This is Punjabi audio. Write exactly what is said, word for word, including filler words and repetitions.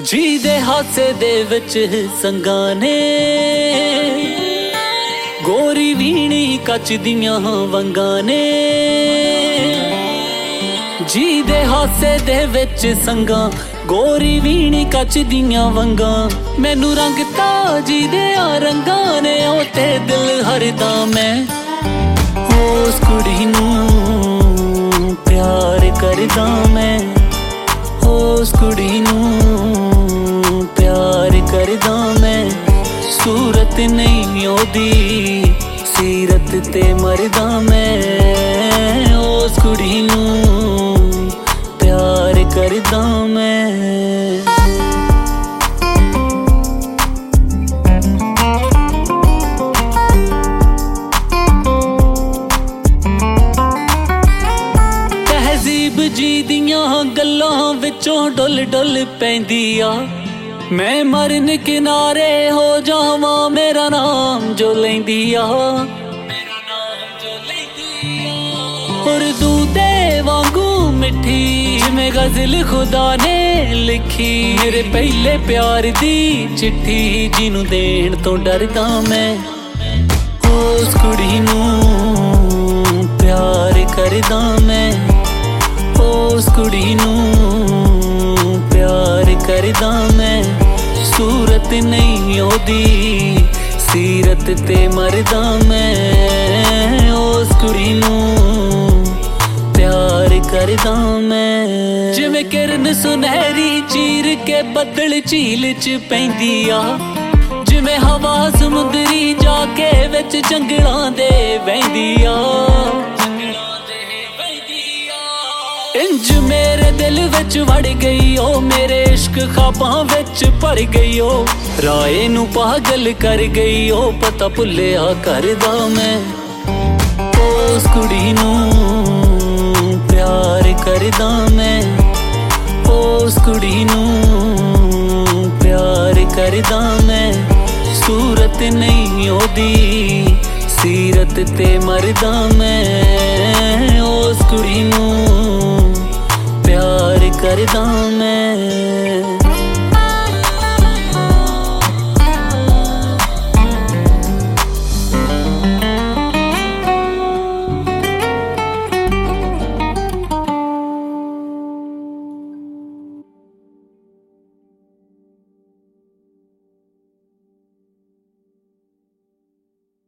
ਜੀ ਦੇ ਹਾਸੇ ਦੇ ਵਿੱਚ ਸੰਗਾਂ ਨੇ ਗੋਰੀ ਵੀਣੀ ਕੱਚ ਦੀਆਂ ਵੰਗਾਂ ਨੇ। ਜੀ ਦੇ ਹਾਸੇ ਦੇ ਵਿੱਚ ਸੰਗਾਂ ਗੋਰੀ ਵੀਣੀ ਕੱਚ ਦੀਆਂ ਵੰਗਾਂ। ਮੈਨੂੰ ਰੰਗ ਤਾਜੀ ਦੇ ਆ ਰੰਗਾਂ ਨੇ ਉਹ ਤੇ ਦਿਲ ਹਰਦਾ ਮੈਂ ਉਸ ਕੁੜੀ ਨੂੰ ਪਿਆਰ ਕਰਦਾ ਮੈਂ ਉਸ ਕੁੜੀ ਨੂੰ ਪਿਆਰ ਕਰਦਾ ਮੈਂ। ਸੂਰਤ ਨਹੀਂ ਉਹਦੀ ਸੀਰਤ ਤੇ ਮਰਦਾ ਮੈਂ ਉਸ ਕੁੜੀ ਨੂੰ ਪਿਆਰ ਕਰਦਾ ਮੈਂ। ਤਹਿਜ਼ੀਬ ਜੀ ਦੀਆਂ ਗੱਲਾਂ ਵਿੱਚੋਂ ਡੁੱਲ ਡੁੱਲ ਪੈਂਦੀ ਆ। ਮੈਂ ਮਰਨ ਕਿਨਾਰੇ ਹੋ ਜਾਵਾਂ ਮੇਰਾ ਨਾਮ ਜੋ ਲੈਂਦੀ ਆ ਮੇਰਾ ਨਾਮ ਜੋ ਲੈਂਦੀ ਆ। ਉਰਦੂ ਦੇ ਵਾਂਗੂ ਮਿੱਠੀ ਜਿਵੇਂ ਗਜ਼ਲ ਖੁਦਾ ਨੇ ਲਿਖੀ। ਮੇਰੇ ਪਹਿਲੇ ਪਿਆਰ ਦੀ ਚਿੱਠੀ ਜਿਹਨੂੰ ਦੇਣ ਤੋਂ ਡਰਦਾ ਮੈਂ ਉਸ ਕੁੜੀ ਨੂੰ ਪਿਆਰ ਕਰਦਾ ਮੈਂ ਉਸ ਕੁੜੀ ਨੂੰ ਪਿਆਰ ਕਰਦਾ ਮੈਂ। ਸੂਰਤ ਨਹੀਂ ਉਹਦੀ ਸੀਰਤ ਤੇ ਮਰਦਾ ਮੈਂ ਉਸ ਕੁੜੀ ਨੂੰ ਪਿਆਰ ਕਰਦਾ ਮੈਂ। ਜਿਵੇਂ ਕਿਰਨ ਸੁਨਹਿਰੀ ਚੀਰ ਕੇ ਬੱਦਲ ਝੀਲ ਚ ਪੈਂਦੀ ਆ। ਜਿਵੇਂ ਹਵਾ ਸਮੁੰਦਰੀ ਜਾ ਕੇ ਵਿੱਚ ਜੰਗਲਾਂ ਦੇ ਵਹਿੰਦੀ ਆ। ਇੰਜ ਮੇਰੇ ਦਿਲ ਵਿੱਚ ਵੜ ਗਈ ਉਹ ਮੇਰੇ ਇਸ਼ਕ ਖਾਬਾਂ ਵਿੱਚ ਭਰ ਗਈ ਉਹ ਰਾਏ ਨੂੰ ਪਾਗਲ ਕਰ ਗਈ ਉਹ ਪਤਾ ਭੁੱਲਿਆ ਕਰਦਾ ਮੈਂ ਉਸ ਕੁੜੀ ਨੂੰ ਪਿਆਰ ਕਰਦਾ ਮੈਂ ਉਸ ਕੁੜੀ ਨੂੰ ਪਿਆਰ ਕਰਦਾ ਮੈਂ। ਸੂਰਤ ਨਹੀਂ ਉਹਦੀ ਸੀਰਤ ਤੇ ਮਰਦਾ ਮੈਂ ਉਸ ਕੁੜੀ ਨੂੰ ਪਿਆਰ ਕਰਦਾ ਮੈਂ।